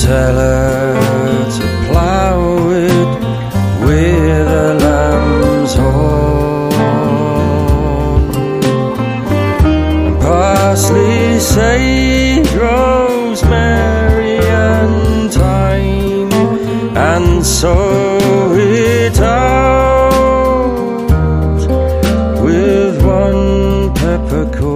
tell her to plough it with a lamb's horn. Parsley, sage, rosemary and thyme, and sow it out with one peppercorn.